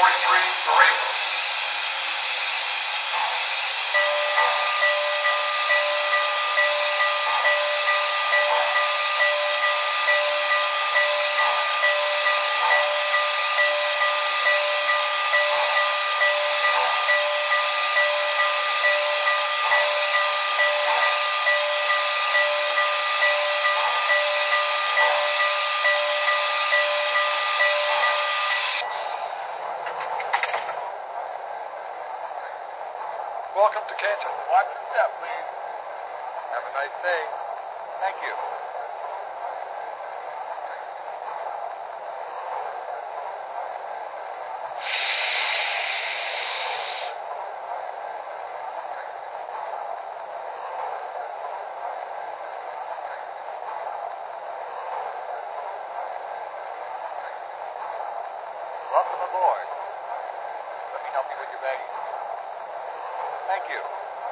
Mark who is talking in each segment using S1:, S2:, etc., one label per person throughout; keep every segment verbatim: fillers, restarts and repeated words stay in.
S1: forty-three, three. Welcome to Canton.
S2: Watch your step, please. Have a nice day. Thank you. Welcome aboard. Let me help you with your baggage. Thank you.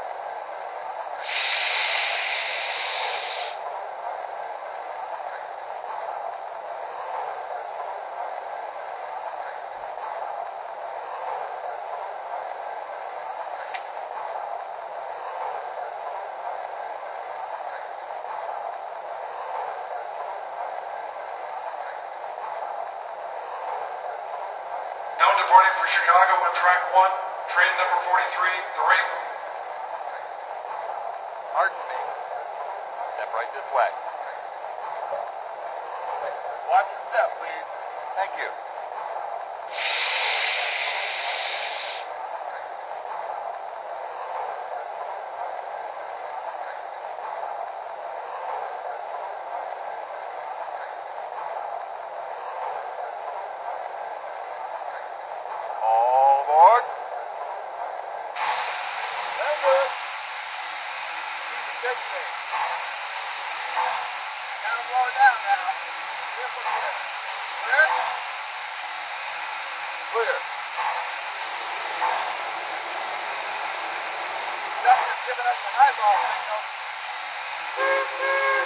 S1: Now departing for Chicago on track one, train number forty-three, three.
S2: Pardon me. Step right this way. Watch your step, please. Thank you. All aboard. Very good. Keep the big thing. Gotta blow it down now. Careful here. Clear? Clear. Doctor's giving us the highball signal.